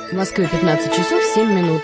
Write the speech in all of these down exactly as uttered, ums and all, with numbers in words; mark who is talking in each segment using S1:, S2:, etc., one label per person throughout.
S1: В Москве пятнадцать часов семь минут.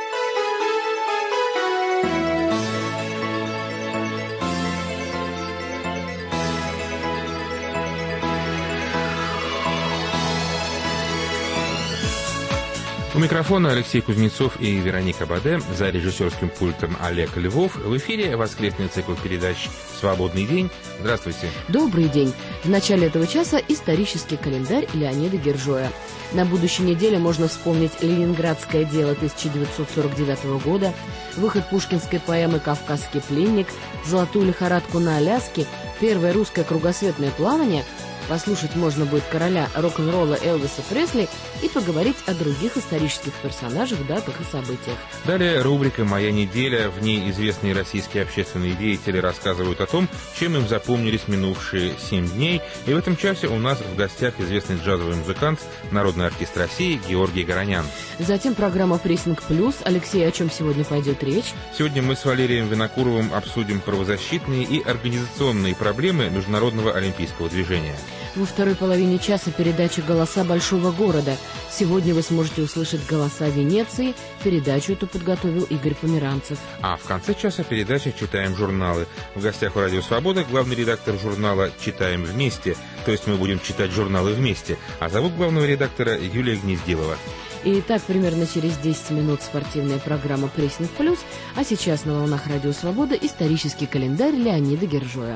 S2: У микрофона Алексей Кузнецов и Вероника Баде, за режиссерским пультом Олег Львов. В эфире воскресный цикл передач «Свободный день». Здравствуйте.
S1: Добрый день. В начале этого часа исторический календарь Леонида Гержоя. На будущей неделе можно вспомнить ленинградское дело тысяча девятьсот сорок девятого года, выход пушкинской поэмы «Кавказский пленник», золотую лихорадку на Аляске, первое русское кругосветное плавание. Послушать можно будет короля рок-н-ролла Элвиса Пресли и поговорить о других исторических персонажах, датах и событиях.
S2: Далее рубрика «Моя неделя». В ней известные российские общественные деятели рассказывают о том, чем им запомнились минувшие семь дней. И в этом часе у нас в гостях известный джазовый музыкант, народный артист России Георгий Горонян.
S1: Затем программа «Прессинг плюс». Алексей, о чем сегодня пойдет речь?
S2: Сегодня мы с Валерием Винокуровым обсудим правозащитные и организационные проблемы Международного олимпийского движения.
S1: Во второй половине часа передача «Голоса большого города». Сегодня вы сможете услышать голоса Венеции. Передачу эту подготовил Игорь Померанцев.
S2: А в конце часа передача «Читаем журналы». В гостях у «Радио Свобода» главный редактор журнала «Читаем вместе». То есть мы будем читать журналы вместе. А зовут главного редактора Юлия Гнездилова.
S1: И так примерно через десять минут спортивная программа «Прессинг плюс». А сейчас на волнах «Радио Свобода» исторический календарь Леонида Гержоя.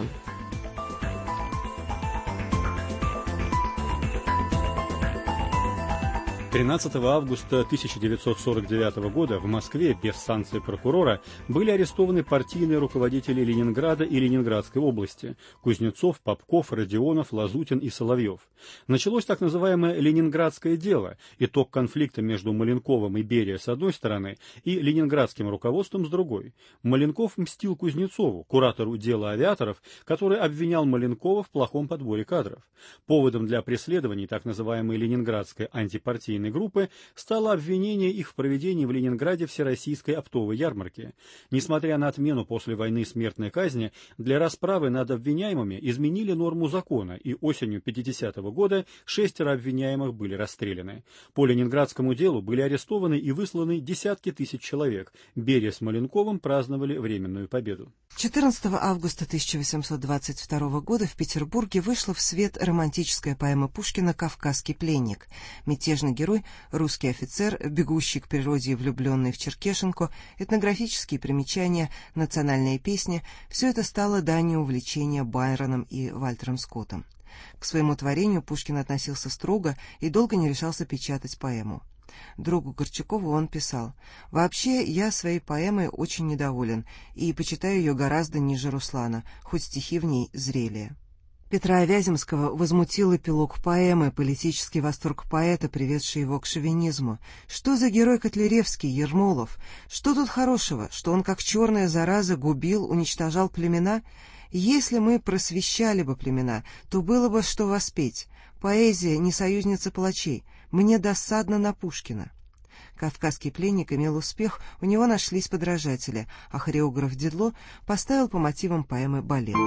S3: тринадцатого августа тысяча девятьсот сорок девятого года в Москве без санкции прокурора были арестованы партийные руководители Ленинграда и Ленинградской области – Кузнецов, Попков, Родионов, Лазутин и Соловьев. Началось так называемое «Ленинградское дело» – итог конфликта между Маленковым и Берия с одной стороны и ленинградским руководством с другой. Маленков мстил Кузнецову, куратору дела авиаторов, который обвинял Маленкова в плохом подборе кадров. Поводом для преследований так называемой ленинградской антипартийной группы стало обвинение их в проведении в Ленинграде всероссийской оптовой ярмарки. Несмотря на отмену после войны смертной казни, для расправы над обвиняемыми изменили норму закона, и осенью пятидесятого года шестеро обвиняемых были расстреляны. По ленинградскому делу были арестованы и высланы десятки тысяч человек. Берия с Маленковым праздновали временную победу.
S4: четырнадцатого августа тысяча восемьсот двадцать второго года в Петербурге вышла в свет романтическая поэма Пушкина «Кавказский пленник». Мятежный герой, русский офицер, бегущий к природе и влюбленный в Черкешенко, этнографические примечания, национальные песни — все это стало данью увлечения Байроном и Вальтером Скоттом. К своему творению Пушкин относился строго и долго не решался печатать поэму. Другу Горчакову он писал: «Вообще, я своей поэмой очень недоволен и почитаю ее гораздо ниже Руслана, хоть стихи в ней зрелее». Петра Вяземского возмутил эпилог поэмы, политический восторг поэта, приведший его к шовинизму. Что за герой Котляревский, Ермолов? Что тут хорошего, что он, как черная зараза, губил, уничтожал племена? Если мы просвещали бы племена, то было бы что воспеть. Поэзия не союзница палачей. Мне досадно на Пушкина». «Кавказский пленник» имел успех, у него нашлись подражатели, а хореограф Дидло поставил по мотивам поэмы балет.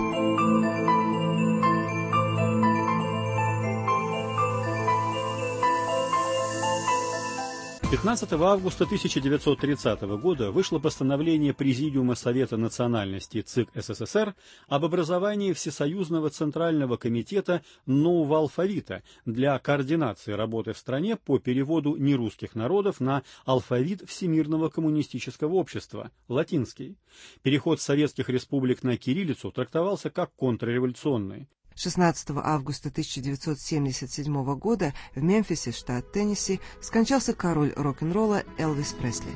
S3: пятнадцатого августа тысяча девятьсот тридцатого года вышло постановление Президиума Совета национальностей ЦИК СССР об образовании Всесоюзного Центрального комитета нового алфавита для координации работы в стране по переводу нерусских народов на алфавит Всемирного коммунистического общества, латинский. Переход советских республик на кириллицу трактовался как контрреволюционный.
S4: шестнадцатого августа тысяча девятьсот семьдесят седьмого года в Мемфисе, штат Теннесси, скончался король рок-н-ролла Элвис Пресли.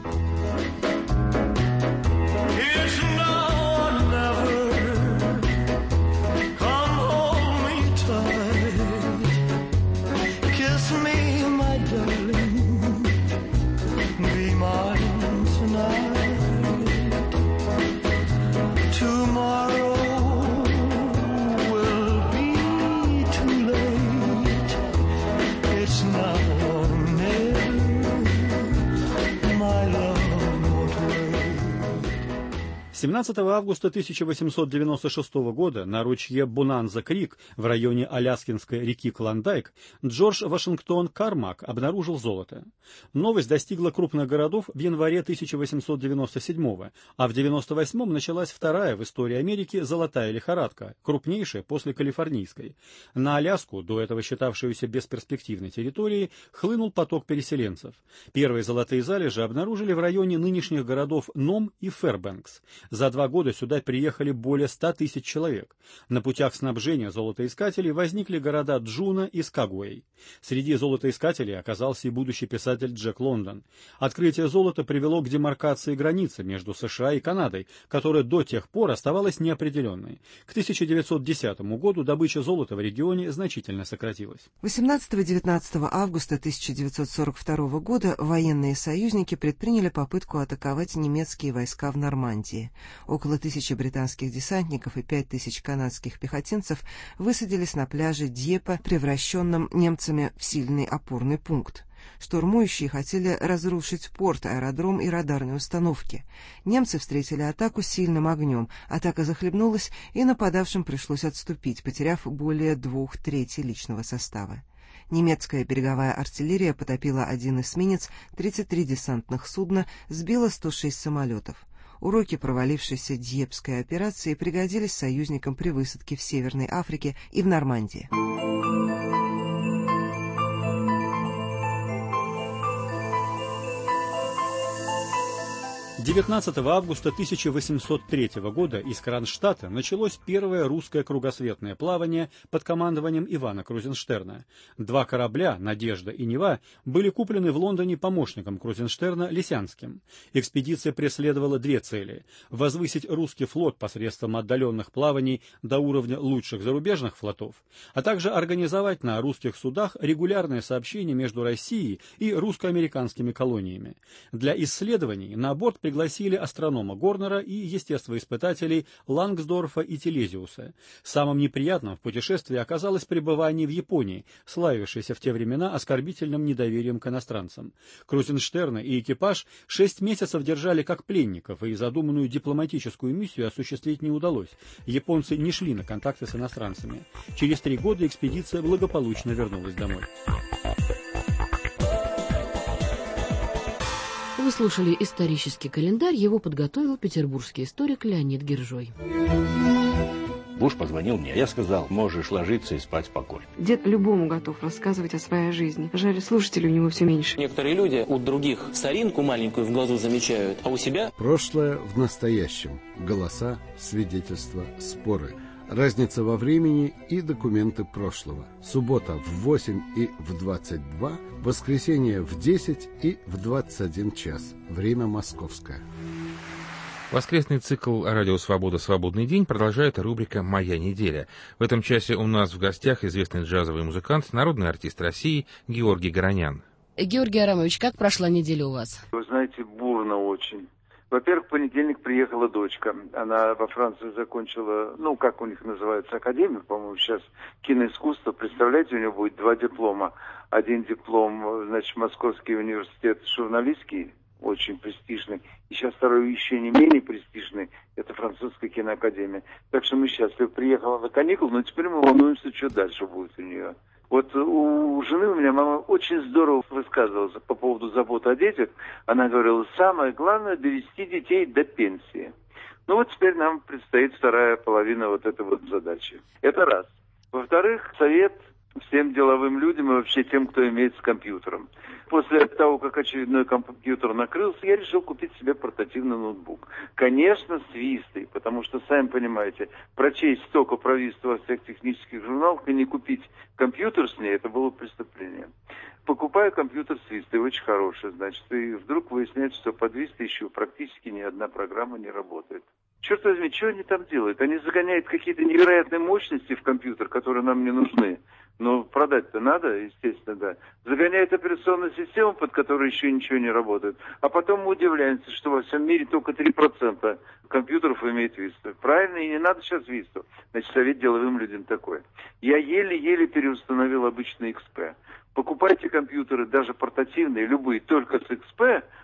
S3: семнадцатого августа тысяча восемьсот девяносто шестого года на ручье Бонанза-Крик в районе Аляскинской реки Клондайк Джордж Вашингтон Кармак обнаружил золото. Новость достигла крупных городов в январе тысяча восемьсот девяносто седьмого, а в девяносто восьмом началась вторая в истории Америки золотая лихорадка, крупнейшая после калифорнийской. На Аляску, до этого считавшуюся бесперспективной территорией, хлынул поток переселенцев. Первые золотые залежи обнаружили в районе нынешних городов Ном и Фэрбэнкс. За два года сюда приехали более ста тысяч человек. На путях снабжения золотоискателей возникли города Джуна и Скагуэй. Среди золотоискателей оказался и будущий писатель Джек Лондон. Открытие золота привело к демаркации границы между США и Канадой, которая до тех пор оставалась неопределенной. К тысяча девятьсот десятому году добыча золота в регионе значительно сократилась.
S4: восемнадцатого-девятнадцатого августа тысяча девятьсот сорок второго года военные союзники предприняли попытку атаковать немецкие войска в Нормандии. Около тысячи британских десантников и пять тысяч канадских пехотинцев высадились на пляже Дьеппа, превращенном немцами в сильный опорный пункт. Штурмующие хотели разрушить порт, аэродром и радарные установки. Немцы встретили атаку сильным огнем, атака захлебнулась, и нападавшим пришлось отступить, потеряв более двух третей личного состава. Немецкая береговая артиллерия потопила один эсминец, тридцать три десантных судна, сбила сто шесть самолетов. Уроки провалившейся Дьеппской операции пригодились союзникам при высадке в Северной Африке и в Нормандии.
S3: девятнадцатого августа тысяча восемьсот третьего года из Кронштадта началось первое русское кругосветное плавание под командованием Ивана Крузенштерна. Два корабля «Надежда» и «Нева» были куплены в Лондоне помощником Крузенштерна Лисянским. Экспедиция преследовала две цели – возвысить русский флот посредством отдаленных плаваний до уровня лучших зарубежных флотов, а также организовать на русских судах регулярное сообщение между Россией и русско-американскими колониями. Для исследований на борт пригласили астронома Горнера и естествоиспытателей Лангсдорфа и Телезиуса. Самым неприятным в путешествии оказалось пребывание в Японии, славившейся в те времена оскорбительным недоверием к иностранцам. Крузенштерна и экипаж шесть месяцев держали как пленников, и задуманную дипломатическую миссию осуществить не удалось. Японцы не шли на контакты с иностранцами. Через три года экспедиция благополучно вернулась домой.
S1: Вы слушали исторический календарь, его подготовил петербургский историк Леонид Гержой.
S5: Буш позвонил мне, я сказал, можешь ложиться и спать спокойно.
S6: Дед любому готов рассказывать о своей жизни. Жаль, слушателей у него все меньше.
S7: Некоторые люди у других соринку маленькую в глазу замечают, а у себя...
S8: Прошлое в настоящем. Голоса, свидетельства, споры. Разница во времени и документы прошлого. Суббота в восемь и в двадцать два, воскресенье в десять и в двадцать один час. Время московское.
S2: Воскресный цикл «Радио Свобода. Свободный день» продолжает рубрика «Моя неделя». В этом часе у нас в гостях известный джазовый музыкант, народный артист России Георгий Горонян.
S1: Георгий Арамович, как прошла неделя у вас?
S9: Вы знаете, бурно очень. Во-первых, в понедельник приехала дочка. Она во Франции закончила, ну, как у них называется, академию, по-моему, сейчас киноискусство. Представляете, у нее будет два диплома. Один диплом, значит, Московский университет журналистский, очень престижный. И сейчас второй еще не менее престижный. Это Французская киноакадемия. Так что мы счастливы. Приехала на каникулы, но теперь мы волнуемся, что дальше будет у нее. Вот у жены у меня мама очень здорово высказывалась по поводу заботы о детях. Она говорила, самое главное довести детей до пенсии. Ну вот теперь нам предстоит вторая половина вот этой вот задачи. Это раз. Во-вторых, совет всем деловым людям и вообще тем, кто имеет с компьютером. После того, как очередной компьютер накрылся, я решил купить себе портативный ноутбук. Конечно, с Вистой, потому что, сами понимаете, прочесть столько про Висту во всех технических журналах и не купить компьютер с ней, это было преступление. Покупаю компьютер с Вистой, очень хороший, значит, и вдруг выясняется, что под Вистой еще практически ни одна программа не работает. Черт возьми, что они там делают? Они загоняют какие-то невероятные мощности в компьютер, которые нам не нужны. Но продать-то надо, естественно, да. Загоняют операционную систему, под которой еще ничего не работает. А потом мы удивляемся, что во всем мире только три процента компьютеров имеет Висту. Правильно, и не надо сейчас Висту. Значит, совет деловым людям такой. Я еле-еле переустановил обычный икс пи. Покупайте компьютеры, даже портативные, любые, только с икс пи,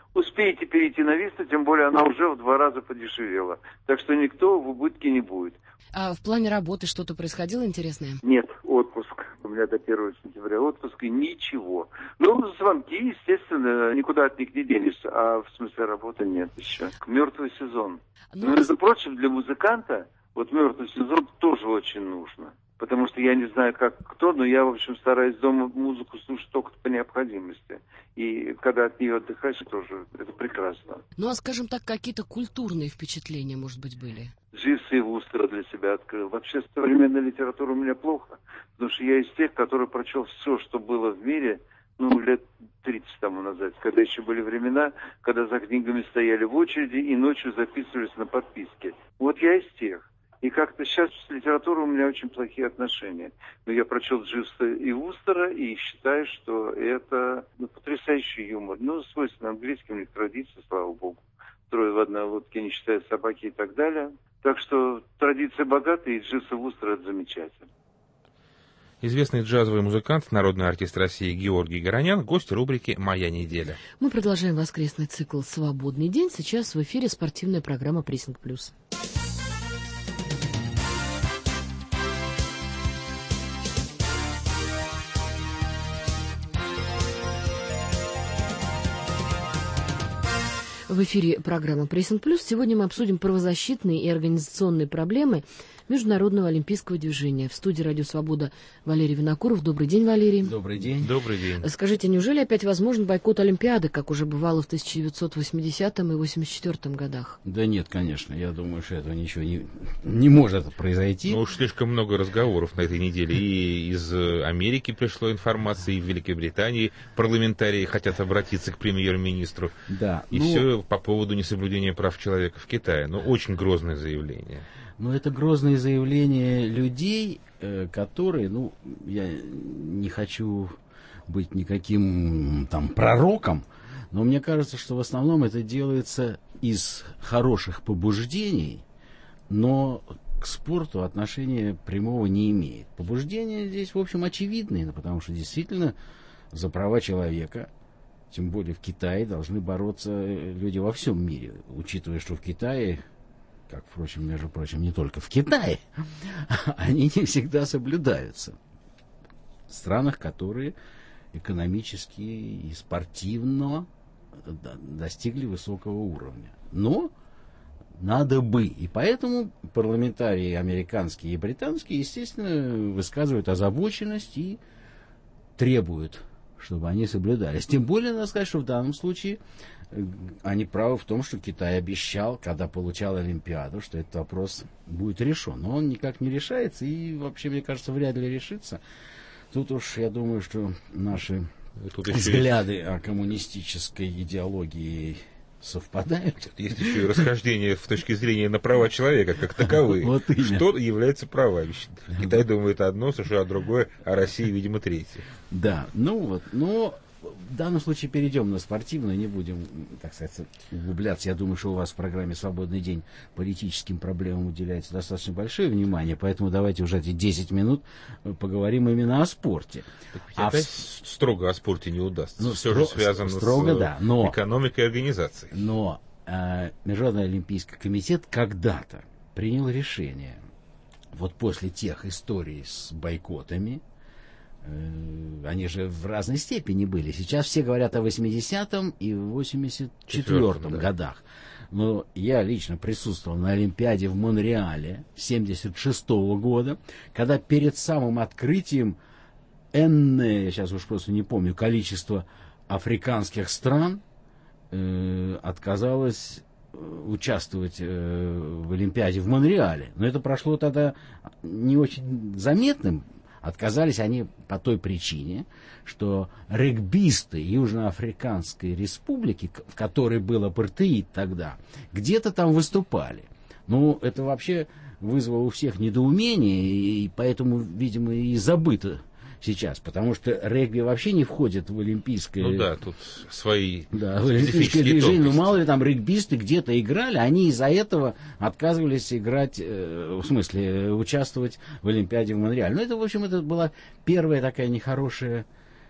S9: успеете перейти на Висту, тем более она уже в два раза подешевела. Так что никто в убытке не будет.
S1: А в плане работы что-то происходило интересное?
S9: Нет, отпуск. У меня до первого сентября отпуск и ничего. Ну, звонки, естественно, никуда от них не денешься. А в смысле работы нет еще. Мертвый сезон.
S1: Ну,
S9: Но, между прочим, для музыканта вот мертвый сезон тоже очень нужно. Потому что я не знаю, как кто, но я, в общем, стараюсь дома музыку слушать только по необходимости. И когда от нее отдыхаешь, тоже это прекрасно.
S1: Ну, а скажем так, какие-то культурные впечатления, может быть, были?
S9: Дживса и Вустера для себя открыл. Вообще, современная литература у меня плохо, потому что я из тех, которые прочел все, что было в мире, ну, лет тридцать тому назад, когда еще были времена, когда за книгами стояли в очереди и ночью записывались на подписке. Вот я из тех. И как-то сейчас с литературой у меня очень плохие отношения. Но я прочел Дживса и Вустера и считаю, что это ну, потрясающий юмор. Ну, свойственно английским, у них традиция, слава богу. Трое в одной лодке, не считая собаки и так далее. Так что традиция богатая, и Дживса и Вустера это замечательно.
S2: Известный джазовый музыкант, народный артист России Георгий Горонян, гость рубрики «Моя неделя».
S1: Мы продолжаем воскресный цикл «Свободный день». Сейчас в эфире спортивная программа «Прессинг Плюс». В эфире программа «Прессинг Плюс». Сегодня мы обсудим правозащитные и организационные проблемы Международного олимпийского движения. В студии «Радио Свобода» Валерий Винокуров. Добрый день, Валерий.
S10: Добрый день.
S2: Добрый день.
S1: Скажите, неужели опять возможен бойкот Олимпиады, как уже бывало в тысяча девятьсот восьмидесятом и восемьдесят четвёртом годах?
S10: Да нет, конечно. Я думаю, что этого ничего не, не может произойти.
S2: Ну уж слишком много разговоров на этой неделе. И из Америки пришло информация, и в Великобритании парламентарии хотят обратиться к премьер-министру.
S10: Да.
S2: И
S10: ну...
S2: все по поводу несоблюдения прав человека в Китае. Ну, очень грозное заявление.
S10: Ну, это грозные заявления людей, которые, ну, я не хочу быть никаким там пророком, но мне кажется, что в основном это делается из хороших побуждений, но к спорту отношения прямого не имеет. Побуждения здесь, в общем, очевидные, потому что действительно за права человека, тем более в Китае, должны бороться люди во всем мире, учитывая, что в Китае, как, впрочем, между прочим, не только в Китае, они не всегда соблюдаются. В странах, которые экономически и спортивно достигли высокого уровня. Но надо бы. И поэтому парламентарии американские и британские, естественно, высказывают озабоченность и требуют, чтобы они соблюдались. Тем более, надо сказать, что в данном случае они правы в том, что Китай обещал, когда получал Олимпиаду, что этот вопрос будет решен. Но он никак не решается и вообще, мне кажется, вряд ли решится. Тут уж, я думаю, что наши Тут взгляды есть... о коммунистической идеологии совпадают.
S2: Есть еще и расхождение в точке зрения на права человека как таковые.
S10: Вот
S2: что является правами. Китай думает одно, США другое, а Россия, видимо, третье.
S10: Да, ну вот, но в данном случае перейдем на спортивную, не будем, так сказать, углубляться. Я думаю, что у вас в программе «Свободный день» политическим проблемам уделяется достаточно большое внимание, поэтому давайте уже эти десять минут поговорим именно о спорте.
S2: А опять в... строго о спорте не удастся.
S10: Ну,
S2: все
S10: стро...
S2: же связано
S10: строго,
S2: с
S10: да, но...
S2: экономикой и организацией.
S10: Но э, Международный олимпийский комитет когда-то принял решение, вот после тех историй с бойкотами, они же в разной степени были. Сейчас все говорят о восьмидесятом и восемьдесят четвёртом да. годах. Но я лично присутствовал на Олимпиаде в Монреале семьдесят шестого года, когда перед самым открытием энное, я сейчас уж просто не помню, количество африканских стран э, отказалось участвовать э, в Олимпиаде в Монреале. Но это прошло тогда не очень заметным. Отказались они по той причине, что регбисты Южноафриканской республики, в которой был апартеид тогда, где-то там выступали. Ну, это вообще вызвало у всех недоумение, и поэтому, видимо, и забыто сейчас, потому что регби вообще не входит в олимпийское...
S2: Ну да, тут свои
S10: да, в олимпийское движение. Ну, мало ли там регбисты где-то играли, они из-за этого отказывались играть, э, в смысле, участвовать в Олимпиаде в Монреале. Ну, это, в общем, это была первая такая нехорошая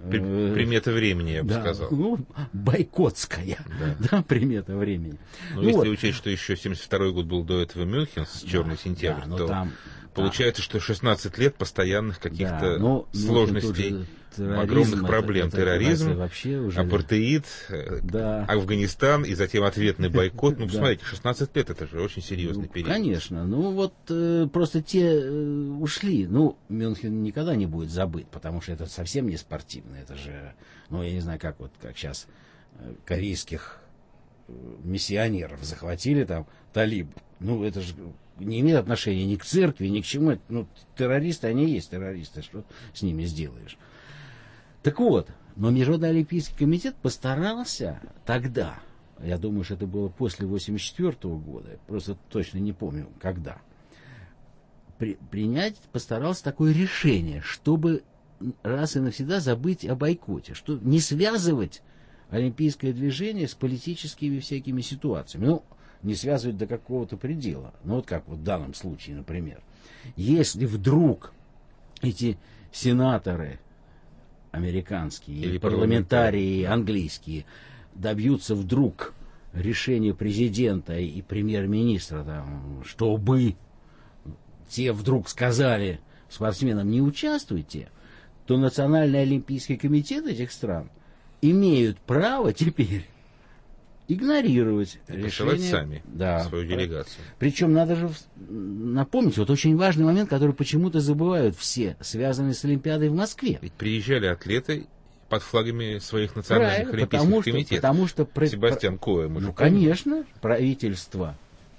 S2: Примета времени, я бы
S10: да,
S2: сказал.
S10: Ну, бойкотская, да. Да, примета времени.
S2: Ну,
S10: ну
S2: если
S10: вот.
S2: учесть, что еще семьдесят второй год был до этого Мюнхен с «Черный
S10: да,
S2: сентябрь»,
S10: да,
S2: то
S10: там,
S2: получается,
S10: да.
S2: что шестнадцать лет постоянных каких-то
S10: да, ну,
S2: сложностей, огромных проблем.
S10: Это,
S2: терроризм,
S10: вообще уже...
S2: апартеид,
S10: да.
S2: Афганистан и затем ответный бойкот. Ну, посмотрите, шестнадцать лет — это же очень серьезный
S10: ну,
S2: период.
S10: Конечно. Ну, вот э, просто те э, ушли. Ну, Мюнхен никогда не будет забыт, потому что это совсем не спортивно. Это же, ну, я не знаю, как вот, как сейчас э, корейских э, миссионеров захватили там талиб. Ну, это же не имеет отношения ни к церкви, ни к чему. Ну, террористы, они и есть террористы. Что с ними сделаешь? Так вот, но Международный олимпийский комитет постарался тогда, я думаю, что это было после восемьдесят четвёртого года, просто точно не помню, когда, при, принять, постарался такое решение, чтобы раз и навсегда забыть о бойкоте, что не связывать олимпийское движение с политическими всякими ситуациями. Ну, не связывать до какого-то предела. Ну, вот как вот в данном случае, например. Если вдруг эти сенаторы американские или парламентарии английские добьются вдруг решения президента и премьер-министра, там, чтобы те вдруг сказали спортсменам не участвуйте, то Национальный олимпийский комитет этих стран имеют право теперь игнорировать решение.
S2: сами
S10: да,
S2: свою делегацию.
S10: Причем надо же напомнить, вот очень важный момент, который почему-то забывают все, связанный с Олимпиадой в Москве.
S2: Ведь приезжали атлеты под флагами своих национальных
S10: Правильно,
S2: олимпийских
S10: потому что,
S2: комитетов.
S10: Потому что про...
S2: Себастьян Коэ, мы
S10: ну,
S2: же
S10: конечно, правительство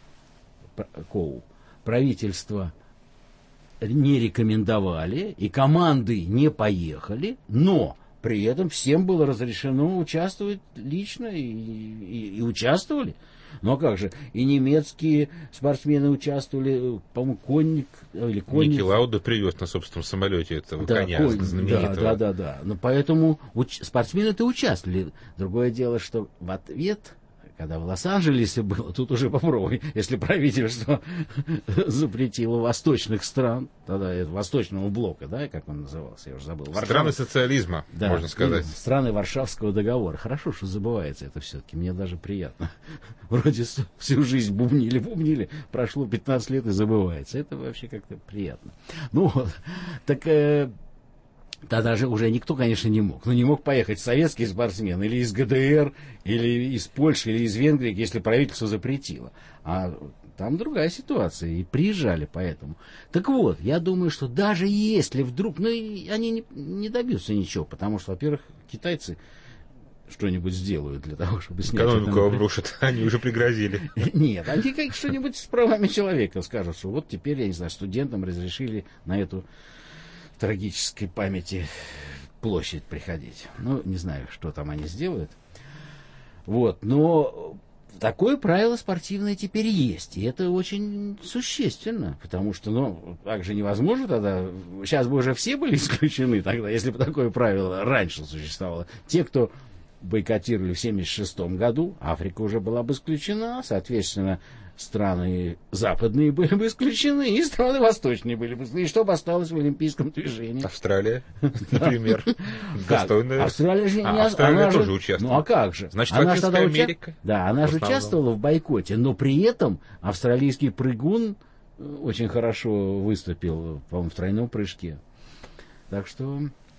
S10: Коу, правительство не рекомендовали, и команды не поехали, но при этом всем было разрешено участвовать лично, и, и, и участвовали. Ну а как же, и немецкие спортсмены участвовали, по-моему, конник или конник.
S2: Ники Лауда привез на собственном самолете этого
S10: да,
S2: коня
S10: конь,
S2: знаменитого.
S10: Да, да, да, да. Но поэтому уч- спортсмены-то участвовали. Другое дело, что в ответ, когда в Лос-Анджелесе было, тут уже попробуй, если правительство запретило восточных стран, тогда это восточного блока, да, как он назывался, я уже забыл.
S2: Страны
S10: Варшава...
S2: социализма, да, можно сказать.
S10: Страны Варшавского договора. Хорошо, что забывается это все-таки, мне даже приятно. Вроде всю жизнь бубнили, бубнили, прошло пятнадцать лет и забывается. Это вообще как-то приятно. Ну вот, так... Э, Тогда же уже никто, конечно, не мог. Ну, не мог поехать советский спортсмен или из ГДР, или из Польши, или из Венгрии, если правительство запретило. А там другая ситуация, и приезжали поэтому. Так вот, я думаю, что даже если вдруг... Ну, они не, не добьются ничего, потому что, во-первых, китайцы что-нибудь сделают для того, чтобы снять...
S2: Экономику обрушат, они уже пригрозили.
S10: Нет, они как что-нибудь с правами человека скажут, что вот теперь, я не знаю, студентам разрешили на эту... трагической памяти площадь приходить. Ну, не знаю, что там они сделают. Вот, но такое правило спортивное теперь есть. И это очень существенно, потому что, ну, так же невозможно тогда... Сейчас бы уже все были исключены тогда, если бы такое правило раньше существовало. Те, кто бойкотировали в семьдесят шестом году, Африка уже была бы исключена, соответственно, страны западные были бы исключены, и страны восточные были бы исключены. И что бы осталось в олимпийском движении?
S2: Австралия, например. Достойная.
S10: Австралия же не...
S2: Австралия тоже участвовала.
S10: Ну а как же?
S2: Значит, Латинская Америка.
S10: Да, она же участвовала в бойкоте, но при этом австралийский прыгун очень хорошо выступил, по-моему, в тройном прыжке. Так что,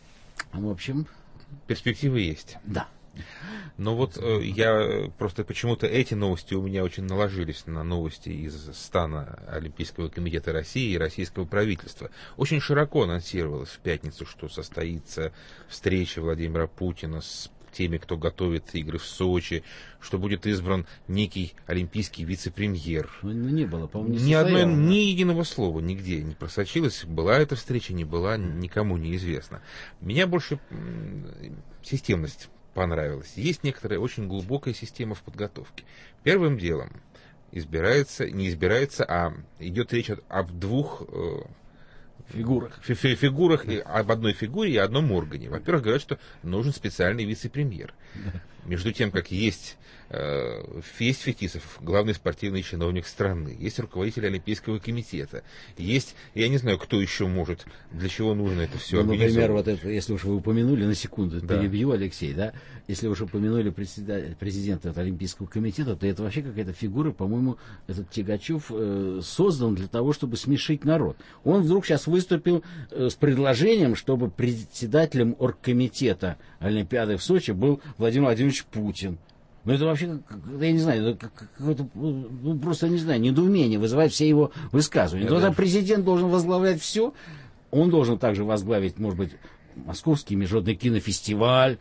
S10: в общем...
S2: Перспективы есть.
S10: Да.
S2: Но вот э, я просто почему-то эти новости у меня очень наложились на новости из стана Олимпийского комитета России и российского правительства. Очень широко анонсировалось в пятницу, что состоится встреча Владимира Путина с теми, кто готовит игры в Сочи, что будет избран некий олимпийский вице-премьер.
S10: Ну, не было, по-моему, не
S2: Ни одной,
S10: да?
S2: ни единого слова нигде не просочилось. Была эта встреча, не была, никому неизвестно. Меня больше системность понравилась. Есть некоторая очень глубокая система в подготовке. Первым делом избирается, не избирается, а идет речь об двух э,
S10: фигурах,
S2: фи фи фигурах и об одной фигуре и одном органе. Во-первых, говорят, что нужен специальный вице-премьер. Между тем, как есть, э, есть Фетисов, главный спортивный чиновник страны, есть руководитель Олимпийского комитета, есть, я не знаю, кто еще может, для чего нужно это все
S10: ну,
S2: организовывать.
S10: Например, вот это, если уж вы упомянули, на секунду
S2: да.
S10: перебью, Алексей, да, если уж упомянули президента Олимпийского комитета, то это вообще какая-то фигура, по-моему, этот Тягачев э, создан для того, чтобы смешить народ. Он вдруг сейчас выступил э, с предложением, чтобы председателем оргкомитета Олимпиады в Сочи был Владимир Владимирович Путин. Ну, это вообще, я не знаю, какое-то, ну, просто, не знаю, недоумение вызывает все его высказывания. Тогда да. Президент должен возглавлять все, он должен также возглавить, может быть, Московский международный кинофестиваль,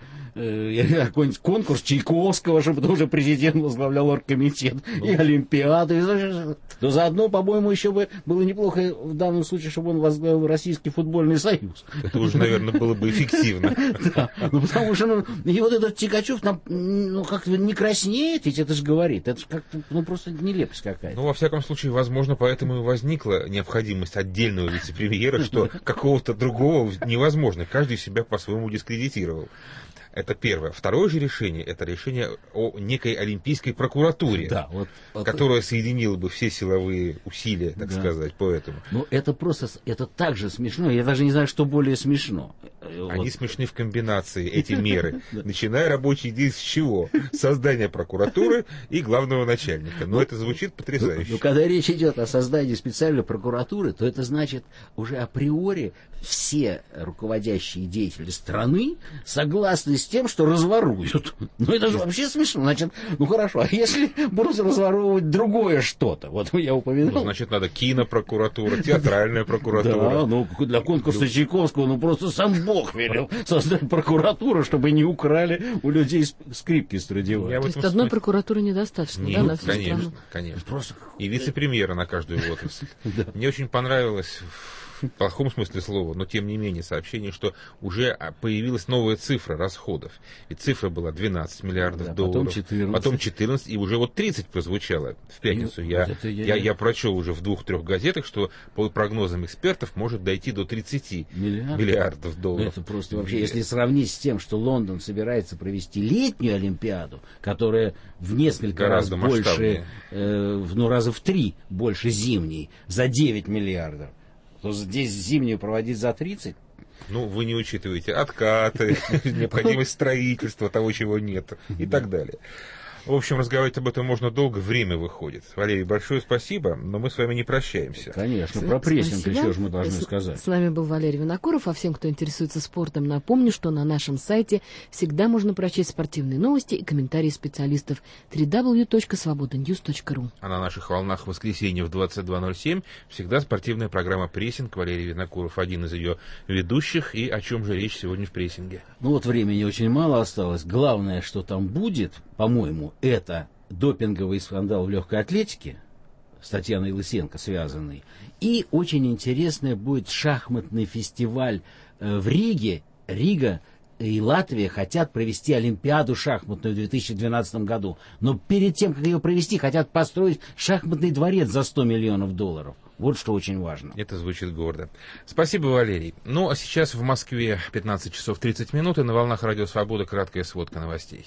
S10: э, какой-нибудь конкурс Чайковского, чтобы тоже президент возглавлял оргкомитет, ну, и Олимпиаду. И, то заодно, по-моему, еще бы было неплохо в данном случае, чтобы он возглавил Российский футбольный союз.
S2: Это уже, наверное, было бы эффективно.
S10: Да, ну потому что, и вот этот Тягачев там, ну, как-то не краснеет, ведь это же говорит, это же как-то, ну, просто нелепость какая-то.
S2: Ну, во всяком случае, возможно, поэтому и возникла необходимость отдельного вице-премьера, что какого-то другого невозможно. Каждый себя по-своему дискредитировал. Это первое. Второе же решение, это решение о некой олимпийской прокуратуре,
S10: да, вот, вот,
S2: которая соединила бы все силовые усилия, так да. сказать, по этому.
S10: Ну, это просто, это так же смешно, я даже не знаю, что более смешно.
S2: Они вот. Смешны в комбинации, эти меры. Начиная рабочий день с чего? Создания прокуратуры и главного начальника. Но это звучит потрясающе.
S10: Ну, когда речь идет о создании специальной прокуратуры, то это значит уже априори все руководящие деятели страны согласны с тем, что разворуют. Ну, это же вообще смешно. Значит, ну хорошо, а если будут разворовывать другое что-то? Вот я упомянул.
S2: Ну, значит, надо кинопрокуратура, театральная прокуратура.
S10: Да, ну, для конкурса Чайковского, ну, просто сам Бог велел создать прокуратуру, чтобы не украли у людей скрипки страдивари.
S1: То есть одной прокуратуры недостаточно,
S2: Нет,
S1: да, на всю
S2: конечно,
S1: страну?
S2: конечно. Просто... И вице-премьера на каждую отрасль. Мне очень понравилось... в плохом смысле слова, но тем не менее сообщение, что уже появилась новая цифра расходов. И цифра была двенадцать миллиардов да, долларов, потом четырнадцать. потом четырнадцать, и уже вот тридцать прозвучало в пятницу. Ну, я, я, я, я прочел уже в двух-трех газетах, что по прогнозам экспертов может дойти до тридцати Миллиард? миллиардов долларов.
S10: Это просто вообще, если сравнить с тем, что Лондон собирается провести летнюю Олимпиаду, которая в несколько Гораздо раз больше, э, ну раза в три больше зимней, за девять миллиардов, то здесь зимнюю проводить за тридцать?
S2: Ну, вы не учитываете откаты, необходимость строительства, того, чего нет, и так далее. В общем, разговаривать об этом можно долго, время выходит. Валерий, большое спасибо, но мы с вами не прощаемся.
S10: Конечно, про прессинг еще же мы должны
S1: с,
S10: сказать.
S1: С нами был Валерий Винокуров, а всем, кто интересуется спортом, напомню, что на нашем сайте всегда можно прочесть спортивные новости и комментарии специалистов дабл ю дабл ю дабл ю точка свобода ньюс точка ру.
S2: А на наших волнах в воскресенье в двадцать два ноль семь всегда спортивная программа «Прессинг». Валерий Винокуров, один из ее ведущих. И о чем же речь сегодня в прессинге?
S10: Ну вот времени очень мало осталось. Главное, что там будет, по-моему, это допинговый скандал в легкой атлетике с Татьяной Лысенко связанный. И очень интересный будет шахматный фестиваль в Риге. Рига и Латвия хотят провести Олимпиаду шахматную в две тысячи двенадцатом году. Но перед тем, как ее провести, хотят построить шахматный дворец за сто миллионов долларов. Вот что очень важно.
S2: Это звучит гордо. Спасибо, Валерий. Ну, а сейчас в Москве пятнадцать часов тридцать минут, и на волнах Радио Свобода краткая сводка новостей.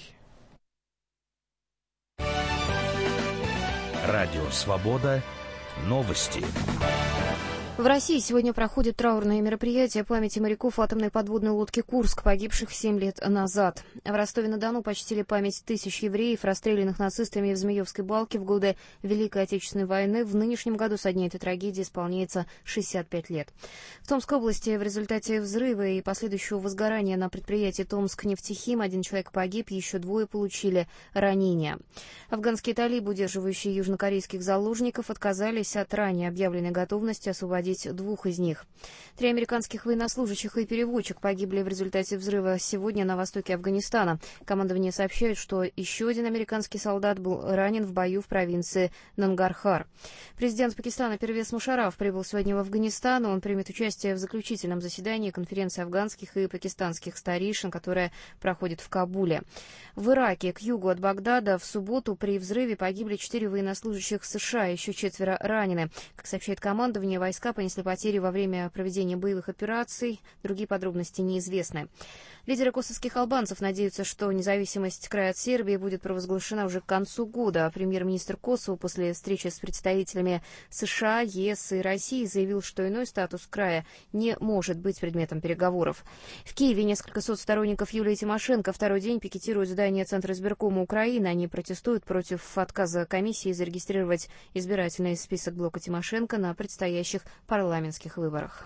S11: Радио Свобода. Новости.
S12: В России сегодня проходит траурное мероприятие памяти моряков атомной подводной лодки «Курск», погибших семь лет назад. В Ростове-на-Дону почтили память тысяч евреев, расстрелянных нацистами в Змеевской балке в годы Великой Отечественной войны. В нынешнем году со дня этой трагедии исполняется шестьдесят пять лет. В Томской области в результате взрыва и последующего возгорания на предприятии «Томскнефтехим» один человек погиб, еще двое получили ранения. Афганские талибы, удерживающие южнокорейских заложников, отказались от ранее объявленной готовности освободить двух из них. Три американских военнослужащих и переводчик погибли в результате взрыва сегодня на востоке Афганистана. Командование сообщает, что еще один американский солдат был ранен в бою в провинции Нангархар. Президент Пакистана Первез Мушарраф прибыл сегодня в Афганистан. Он примет участие в заключительном заседании конференции афганских и пакистанских старейшин, которая проходит в Кабуле. В Ираке, к югу от Багдада, в субботу при взрыве погибли четыре военнослужащих США, еще четверо ранены. Как сообщает командование, войска понесли потери во время проведения боевых операций. Другие подробности неизвестны. Лидеры косовских албанцев надеются, что независимость края от Сербии будет провозглашена уже к концу года. Премьер-министр Косово после встречи с представителями США, ЕС и России заявил, что иной статус края не может быть предметом переговоров. В Киеве несколько сот сторонников Юлии Тимошенко второй день пикетируют здание Центра избиркома Украины. Они протестуют против отказа комиссии зарегистрировать избирательный список блока Тимошенко на предстоящих парламентских выборах.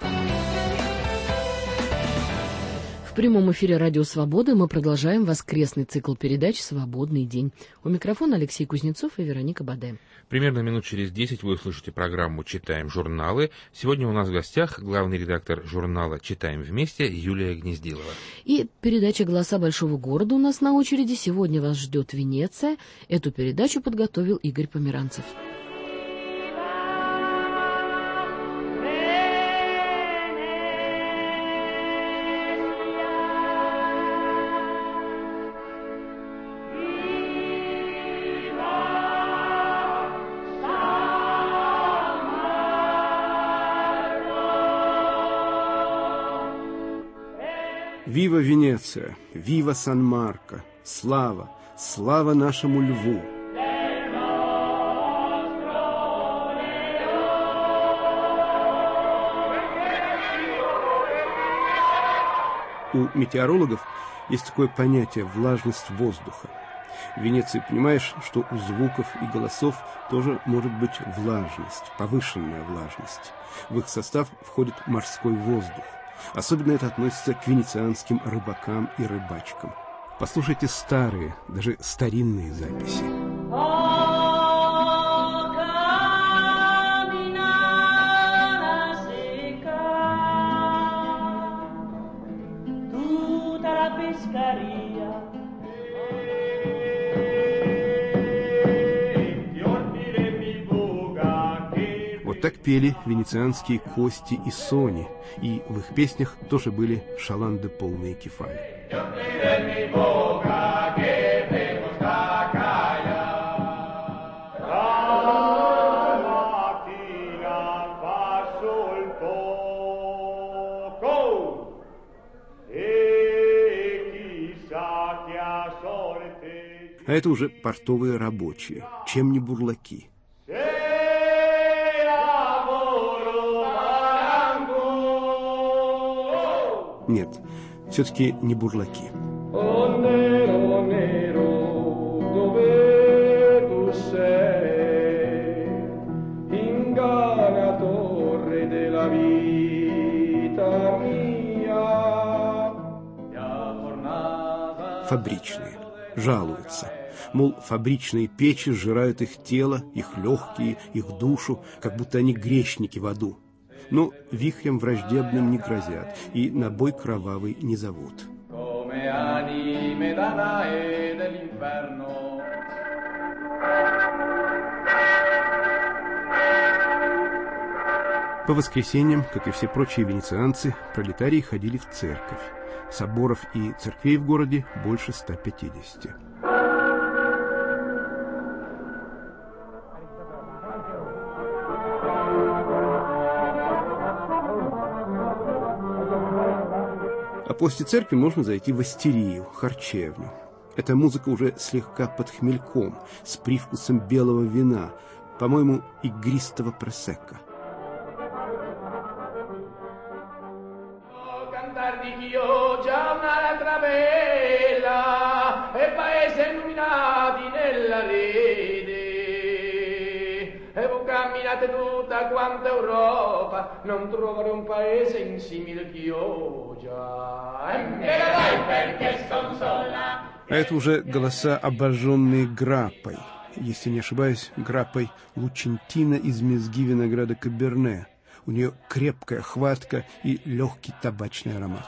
S1: В прямом эфире «Радио Свобода» мы продолжаем воскресный цикл передач «Свободный день». У микрофона Алексей Кузнецов и Вероника Баде.
S2: Примерно минут через десять вы услышите программу «Читаем журналы». Сегодня у нас в гостях главный редактор журнала «Читаем вместе» Юлия Гнездилова.
S1: И передача «Голоса большого города» у нас на очереди. Сегодня вас ждет Венеция. Эту передачу подготовил Игорь Померанцев.
S13: Вива Венеция, вива Сан-Марко, слава, слава нашему льву! У метеорологов есть такое понятие «влажность воздуха». В Венеции понимаешь, что у звуков и голосов тоже может быть влажность, повышенная влажность. В их состав входит морской воздух. Особенно это относится к венецианским рыбакам и рыбачкам. Послушайте старые, даже старинные записи. Вот так пели венецианские Кости и Сони, и в их песнях тоже были шаланды полные кефали. А это уже портовые рабочие, чем не бурлаки. Нет, все-таки не бурлаки. Фабричные. Жалуются. Мол, фабричные печи сжирают их тело, их легкие, их душу, как будто они грешники в аду. Но вихрем враждебным не грозят и на бой кровавый не зовут. По воскресеньям, как и все прочие венецианцы, пролетарии ходили в церковь. Соборов и церквей в городе больше ста пятидесяти. А после церкви можно зайти в остерию, харчевню. Эта музыка уже слегка под хмельком, с привкусом белого вина, по-моему, игристого просекко. А это уже голоса, обожженные граппой. Если не ошибаюсь, граппой Лучентина из мезги винограда Каберне. У нее крепкая хватка и легкий табачный аромат.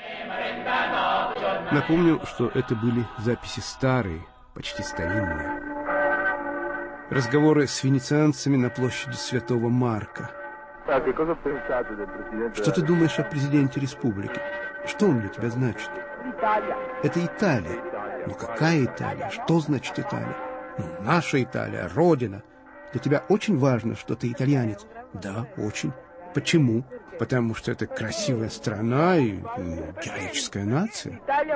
S13: Напомню, что это были записи старые, почти старинные. Разговоры с венецианцами на площади Святого Марка. Что ты думаешь о президенте республики? Что он для тебя значит? Это Италия. Но какая Италия? Что значит Италия? Ну, наша Италия, Родина. Для тебя очень важно, что ты итальянец? Да, очень. Почему? Потому что это красивая страна и ну, героическая нация.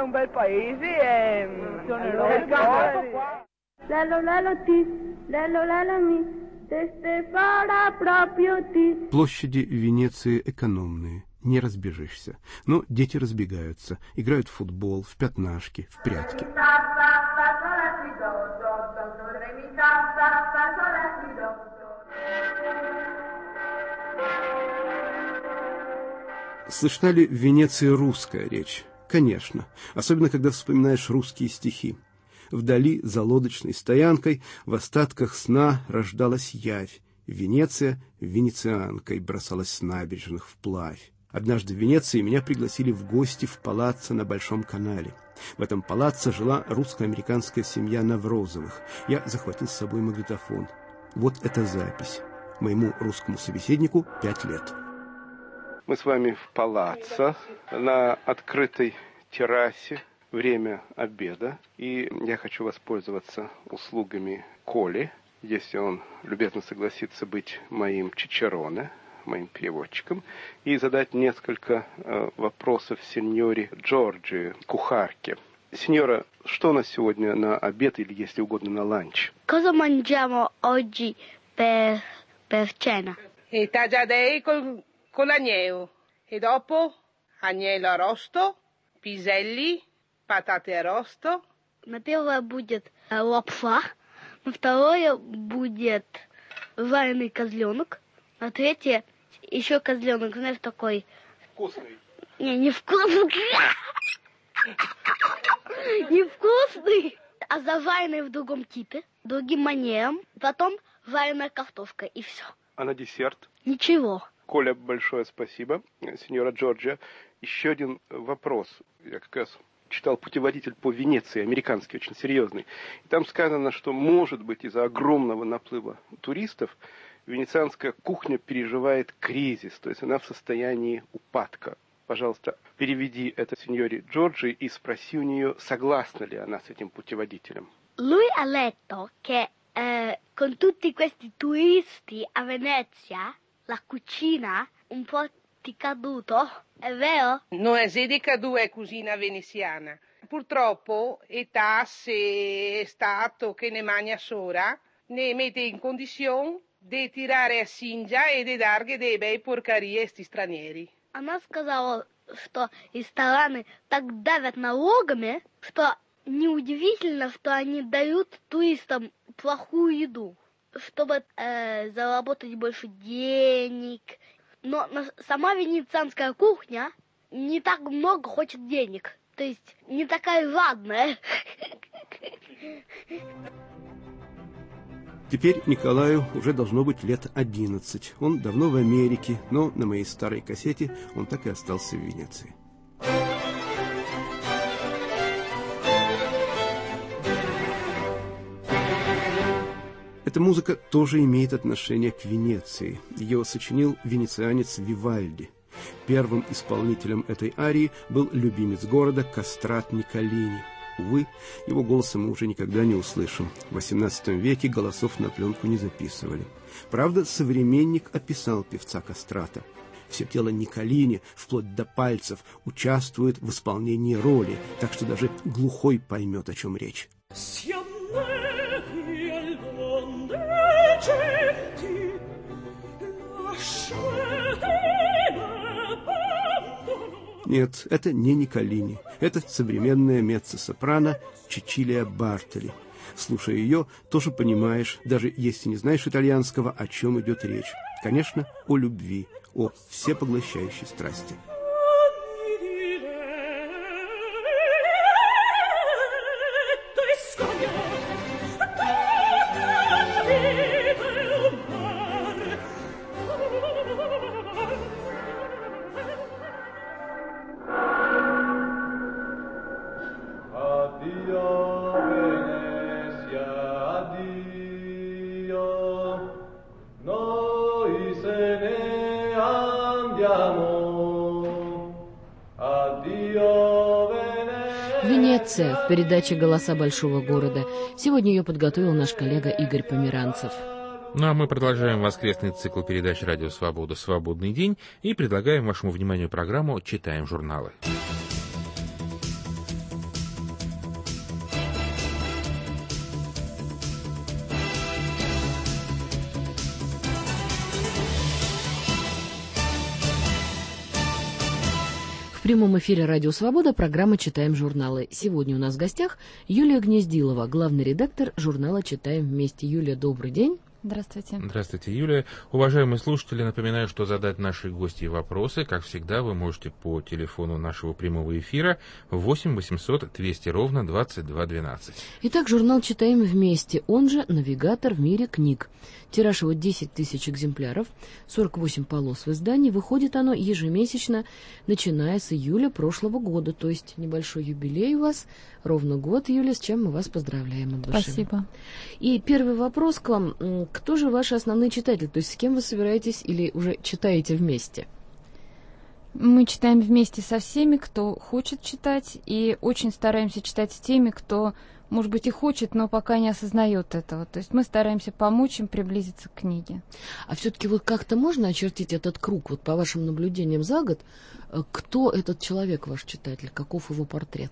S13: Площади Венеции экономные, не разбежишься. Но дети разбегаются, играют в футбол, в пятнашки, в прятки. Слышна ли в Венеции русская речь? Конечно, особенно когда вспоминаешь русские стихи. Вдали, за лодочной стоянкой, в остатках сна рождалась явь. Венеция венецианкой бросалась с набережных вплавь. Однажды в Венеции меня пригласили в гости в палаццо на Большом канале. В этом палаццо жила русско-американская семья Наврозовых. Я захватил с собой магнитофон. Вот эта запись. Моему русскому собеседнику пять лет. Мы с вами в палаццо на открытой террасе. Время обеда. И я хочу воспользоваться услугами Коли, если он любезно согласится быть моим чичероне, моим переводчиком, и задать несколько э, вопросов сеньоре Джорджи, кухарке. Сеньора, что у нас сегодня на обед или, если угодно, на ланч?
S14: Cosa mangiamo oggi per, per cena?
S15: I tagliatei con, con l'agnello. E dopo agnello arrosto, piselli, пататы аросто.
S14: На первое будет э, лапша, на второе будет жареный козленок, на третье еще козленок, знаешь, такой...
S13: Вкусный.
S14: Не, не вкусный. Не вкусный, а зажаренный в другом типе, другим манером. Потом жареная картошка, и все.
S13: А на десерт?
S14: Ничего.
S13: Коля, большое спасибо. Сеньора Джорджия, еще один вопрос. Я как раз читал путеводитель по Венеции, американский, очень серьезный. И там сказано, что, может быть, из-за огромного наплыва туристов венецианская кухня переживает кризис, то есть она в состоянии упадка. Пожалуйста, переведи это сеньоре Джорджи и спроси у нее, согласна ли она с этим путеводителем.
S14: Lui ha letto che eh, con tutti questi turisti a Venezia la cucina un po' di caduto, è vero?
S15: Non è di caduto è cucina veneziana. Purtroppo e tasse e Stato che ne mangia sola ne mette in condizione di tirare a Singia e di darghe dei bei porcarie a sti stranieri.
S14: Она сказала, что рестораны так давят налогами, что неудивительно, что они дают туристам плохую еду, чтобы э, заработать больше денег. Но сама венецианская кухня не так много хочет денег, то есть не такая жадная.
S13: Теперь Николаю уже должно быть лет одиннадцать. Он давно в Америке, но на моей старой кассете он так и остался в Венеции. Эта музыка тоже имеет отношение к Венеции. Ее сочинил венецианец Вивальди. Первым исполнителем этой арии был любимец города Кастрат Николини. Увы, его голоса мы уже никогда не услышим. В восемнадцатом веке голосов на пленку не записывали. Правда, современник описал певца Кастрата. Все тело Николини, вплоть до пальцев, участвует в исполнении роли, так что даже глухой поймет, о чем речь. Нет, это не Николини. Это современная меццо-сопрано Чичилия Бартоли. Слушая ее, тоже понимаешь, даже если не знаешь итальянского, о чем идет речь. Конечно, о любви, о всепоглощающей страсти.
S1: Венеция в передаче «Голоса большого города». Сегодня ее подготовил наш коллега Игорь Померанцев.
S2: Ну а мы продолжаем воскресный цикл передач «Радио Свобода. Свободный день» и предлагаем вашему вниманию программу «Читаем журналы».
S1: В прямом эфире «Радио Свобода» программа «Читаем журналы». Сегодня у нас в гостях Юлия Гнездилова, главный редактор журнала «Читаем вместе». Юлия, добрый день.
S12: Здравствуйте.
S2: Здравствуйте, Юлия. Уважаемые слушатели, напоминаю, что задать нашей гости вопросы, как всегда, вы можете по телефону нашего прямого эфира восемь восемьсот двести ровно двадцать два двенадцать.
S1: Итак, журнал «Читаем вместе», он же «Навигатор в мире книг». Тираж его десять тысяч экземпляров, сорок восемь полос в издании. Выходит оно ежемесячно, начиная с июля прошлого года. То есть небольшой юбилей у вас, ровно год, Юлия, с чем мы вас поздравляем от души.
S12: Спасибо.
S1: И первый вопрос к вам. Кто же ваши основные читатели? То есть с кем вы собираетесь или уже читаете вместе?
S16: Мы читаем вместе со всеми, кто хочет читать, и очень стараемся читать с теми, кто, может быть, и хочет, но пока не осознает этого. То есть мы стараемся помочь им приблизиться к книге.
S1: А все-таки вот как-то можно очертить этот круг, вот по вашим наблюдениям за год, кто этот человек, ваш читатель, каков его портрет?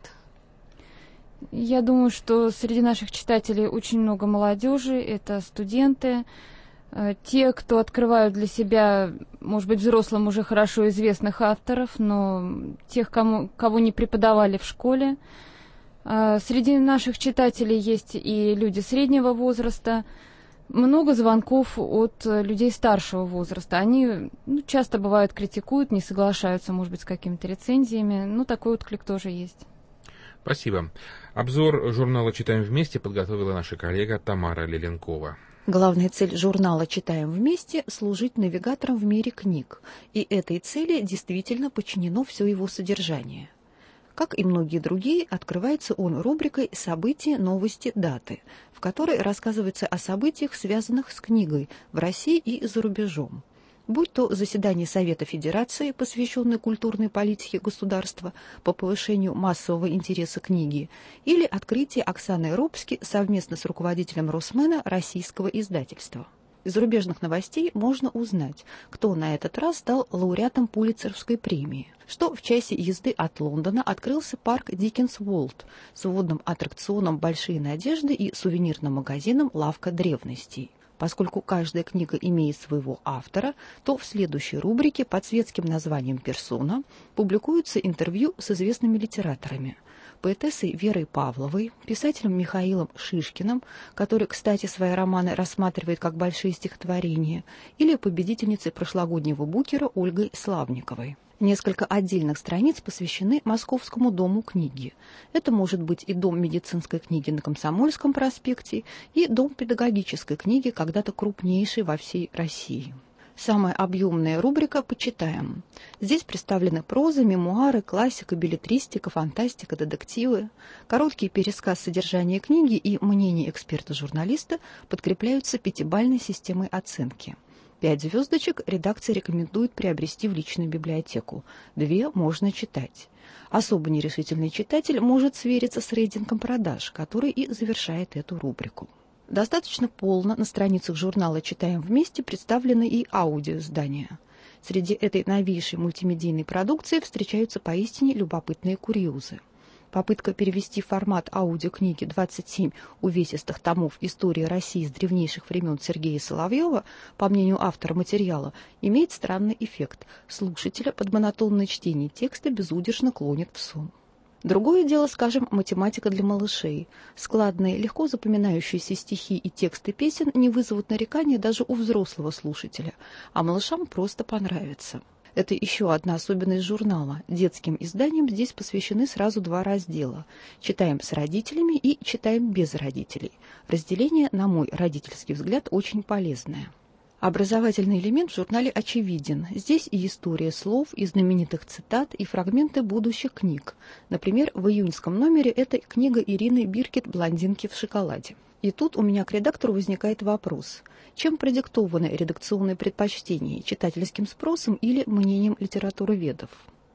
S16: Я думаю, что среди наших читателей очень много молодежи, это студенты, те, кто открывают для себя, может быть, взрослым уже хорошо известных авторов, но тех, кому, кого не преподавали в школе. Среди наших читателей есть и люди среднего возраста, много звонков от людей старшего возраста. Они ну, часто бывают критикуют, не соглашаются, может быть, с какими-то рецензиями, но такой отклик тоже есть.
S2: Спасибо. Обзор журнала «Читаем вместе» подготовила наша коллега Тамара Леленкова.
S17: Главная цель журнала «Читаем вместе» — служить навигатором в мире книг, и этой цели действительно подчинено все его содержание. Как и многие другие, открывается он рубрикой «События, новости, даты», в которой рассказывается о событиях, связанных с книгой в России и за рубежом. Будь то заседание Совета Федерации, посвященное культурной политике государства по повышению массового интереса книги, или открытие Оксаны Робски совместно с руководителем Росмена российского издательства. Из зарубежных новостей можно узнать, кто на этот раз стал лауреатом Пулитцеровской премии, что в часе езды от Лондона открылся парк Диккенс Уорлд с водным аттракционом «Большие надежды» и сувенирным магазином «Лавка древностей». Поскольку каждая книга имеет своего автора, то в следующей рубрике под светским названием «Персона» публикуются интервью с известными литераторами. Поэтессой Верой Павловой, писателем Михаилом Шишкиным, который, кстати, свои романы рассматривает как большие стихотворения, или победительницей прошлогоднего Букера Ольгой Славниковой. Несколько отдельных страниц посвящены Московскому дому книги. Это может быть и дом медицинской книги на Комсомольском проспекте, и дом педагогической книги, когда-то крупнейший во всей России. Самая объемная рубрика «Почитаем». Здесь представлены проза, мемуары, классика, беллетристика, фантастика, детективы. Короткий пересказ содержания книги и мнение эксперта-журналиста подкрепляются пятибалльной системой оценки. Пять звездочек редакция рекомендует приобрести в личную библиотеку. Две можно читать. Особо нерешительный читатель может свериться с рейтингом продаж, который и завершает эту рубрику. Достаточно полно на страницах журнала «Читаем вместе» представлены и аудиоиздания. Среди этой новейшей мультимедийной продукции встречаются поистине любопытные курьезы. Попытка перевести в формат аудиокниги двадцать семь увесистых томов истории России с древнейших времен Сергея Соловьева, по мнению автора материала, имеет странный эффект. Слушателя под монотонное чтение текста безудержно клонит в сон. Другое дело, скажем, математика для малышей. Складные, легко запоминающиеся стихи и тексты песен не вызовут нарекания даже у взрослого слушателя, а малышам просто понравится. Это еще одна особенность журнала. Детским изданиям здесь посвящены сразу два раздела. Читаем с родителями и читаем без родителей. Разделение, на мой родительский взгляд, очень полезное. Образовательный элемент в журнале очевиден. Здесь и история слов, и знаменитых цитат, и фрагменты будущих книг. Например, в июньском номере это книга Ирины Биркет «Блондинки в шоколаде». И тут у меня к редактору возникает вопрос. Чем продиктованы редакционные предпочтения, читательским спросом или мнением литературоведов?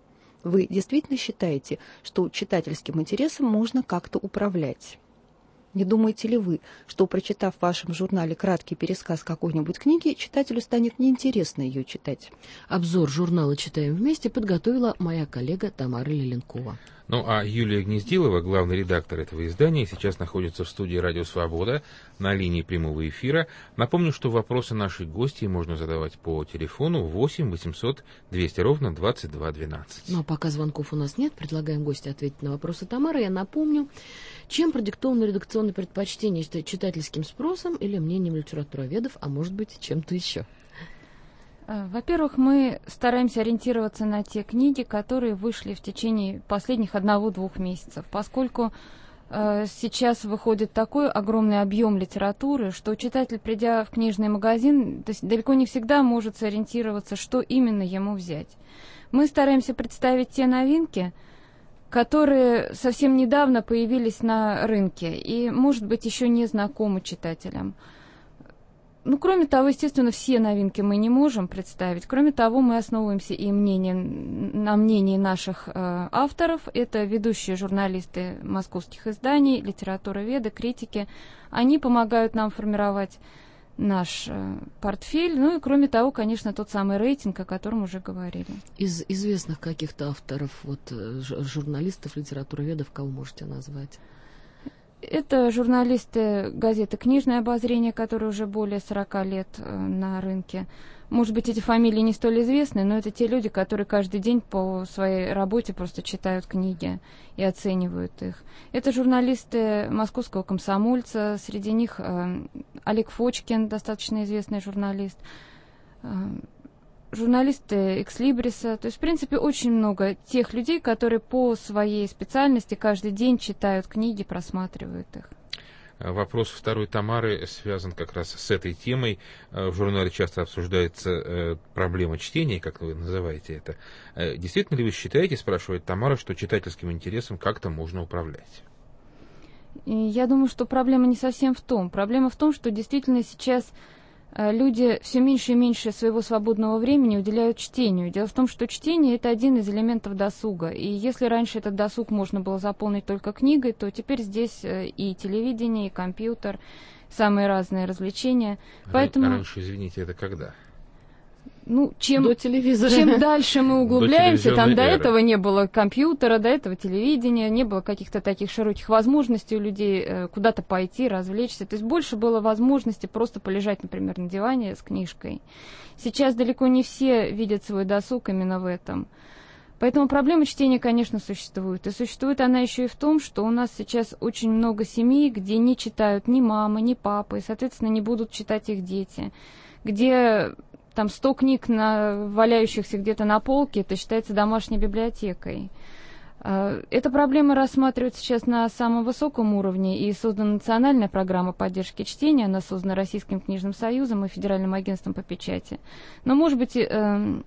S17: Вы действительно считаете, что читательским интересом можно как-то управлять? Не думаете ли вы, что, прочитав в вашем журнале краткий пересказ какой-нибудь книги, читателю станет неинтересно ее читать?
S1: Обзор журнала «Читаем вместе» подготовила моя коллега Тамара Леленкова.
S2: Ну а Юлия Гнездилова, главный редактор этого издания, сейчас находится в студии «Радио Свобода» на линии прямого эфира. Напомню, что вопросы нашей гости можно задавать по телефону восемь восемьсот двести ровно двадцать два двенадцать.
S1: Ну а пока звонков у нас нет, предлагаем гостю ответить на вопросы Тамары. Я напомню, чем продиктовано редакционное предпочтение, читательским спросом или мнением литературоведов, а может быть чем-то еще?
S16: Во-первых, мы стараемся ориентироваться на те книги, которые вышли в течение последних одного-двух месяцев, поскольку э, сейчас выходит такой огромный объем литературы, что читатель, придя в книжный магазин, то есть далеко не всегда может сориентироваться, что именно ему взять. Мы стараемся представить те новинки, которые совсем недавно появились на рынке и, может быть, еще не знакомы читателям. Ну, кроме того, естественно, все новинки мы не можем представить. Кроме того, мы основываемся и мнение, на мнении наших э, авторов. Это ведущие журналисты московских изданий, литературоведы, критики. Они помогают нам формировать наш э, портфель. Ну и, кроме того, конечно, тот самый рейтинг, о котором уже говорили.
S1: Из известных каких-то авторов, вот, журналистов, литературоведов, кого можете назвать?
S16: Это журналисты газеты «Книжное обозрение», которые уже более сорока лет на рынке. Может быть, эти фамилии не столь известны, но это те люди, которые каждый день по своей работе просто читают книги и оценивают их. Это журналисты «Московского комсомольца», среди них Олег Фочкин, достаточно известный журналист, журналисты «Экслибриса». То есть, в принципе, очень много тех людей, которые по своей специальности каждый день читают книги, просматривают их.
S2: Вопрос второй Тамары связан как раз с этой темой. В журнале часто обсуждается проблема чтения, как вы называете это. Действительно ли вы считаете, спрашивает Тамара, что читательским интересом как-то можно управлять?
S16: Я думаю, что проблема не совсем в том. Проблема в том, что действительно сейчас люди все меньше и меньше своего свободного времени уделяют чтению. Дело в том, что чтение – это один из элементов досуга. И если раньше этот досуг можно было заполнить только книгой, то теперь здесь и телевидение, и компьютер, самые разные развлечения. Поэтому...
S2: Раньше, извините, это когда?
S16: Ну, чем,
S1: до телевизора.
S16: Чем дальше мы углубляемся, там до этого не было компьютера, до этого телевидения, не было каких-то таких широких возможностей у людей э, куда-то пойти, развлечься. То есть больше было возможности просто полежать, например, на диване с книжкой. Сейчас далеко не все видят свой досуг именно в этом. Поэтому проблема чтения, конечно, существует. И существует она еще и в том, что у нас сейчас очень много семей, где не читают ни мама, ни папа, и, соответственно, не будут читать их дети. Где... Там сто книг, на, валяющихся где-то на полке, это считается домашней библиотекой. Эта проблема рассматривается сейчас на самом высоком уровне, и создана национальная программа поддержки чтения, она создана Российским книжным союзом и Федеральным агентством по печати. Но, может быть, то,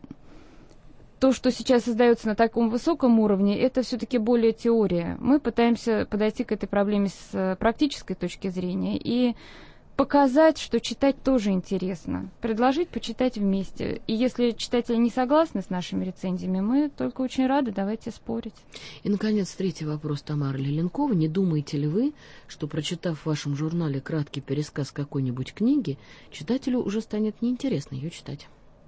S16: что сейчас создается на таком высоком уровне, это все-таки более теория. Мы пытаемся подойти к этой проблеме с практической точки зрения и показать, что читать тоже интересно, предложить почитать вместе. И если читатели не согласны с нашими рецензиями, мы только очень рады, давайте спорить.
S1: И, наконец, третий вопрос Тамары Леленковой. Не думаете ли вы, что, прочитав в вашем журнале краткий пересказ какой-нибудь книги, читателю уже станет неинтересно ее читать?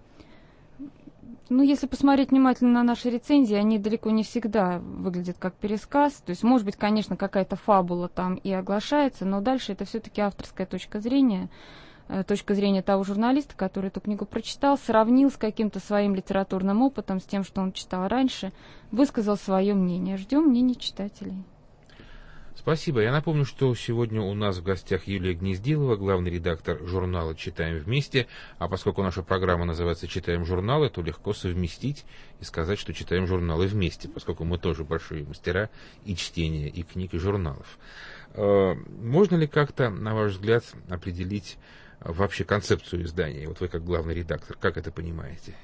S16: Ну, если посмотреть внимательно на наши рецензии, они далеко не всегда выглядят как пересказ. То есть, может быть, конечно, какая-то фабула там и оглашается, но дальше это все-таки авторская точка зрения, точка зрения того журналиста, который эту книгу прочитал, сравнил с каким-то своим литературным опытом, с тем, что он читал раньше, высказал свое мнение. Ждем мнений читателей.
S2: Спасибо. Я напомню, что сегодня у нас в гостях Юлия Гнездилова, главный редактор журнала «Читаем вместе». А поскольку наша программа называется «Читаем журналы», то легко совместить и сказать, что читаем журналы вместе, поскольку мы тоже большие мастера и чтения, и книг, и журналов. Можно ли как-то, на ваш взгляд, определить вообще концепцию издания? Вот вы как главный редактор, как это понимаете?